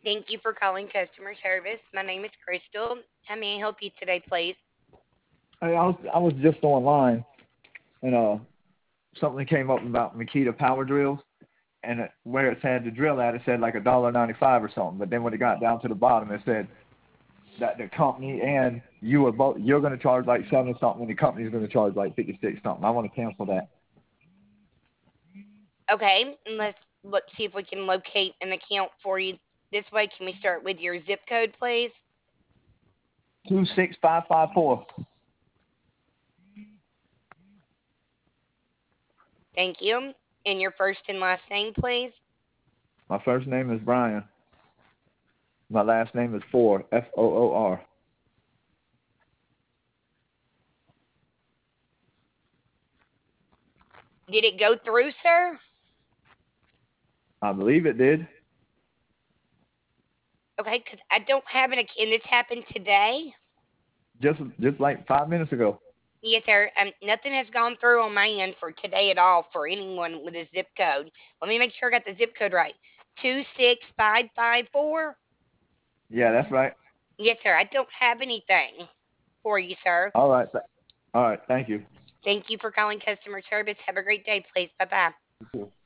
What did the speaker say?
Thank you for calling customer service. My name is Crystal. How may I help you today, please? Hey, I was just online and something came up about Makita power drills and where it said the drill at it said like $1.95 or something. But then when it got down to the bottom, it said that the company and you are both you're going to charge like 70 something, and the company's going to charge like 56 something. I want to cancel that. Okay, and let's see if we can locate an account for you this way. Can we start with your zip code, please? 26554. Thank you. And your first and last name, please. My first name is Brian. My last name is Foor. Did it go through, sir? I believe it did. Okay, because I don't have an account. And this happened today? Just like 5 minutes ago. Yes, sir. Nothing has gone through on my end for today at all for anyone with a zip code. Let me make sure I got the zip code right. 26554. Yeah, that's right. Yes, sir. I don't have anything for you, sir. All right. All right. Thank you. Thank you for calling customer service. Have a great day, please. Bye bye. You too.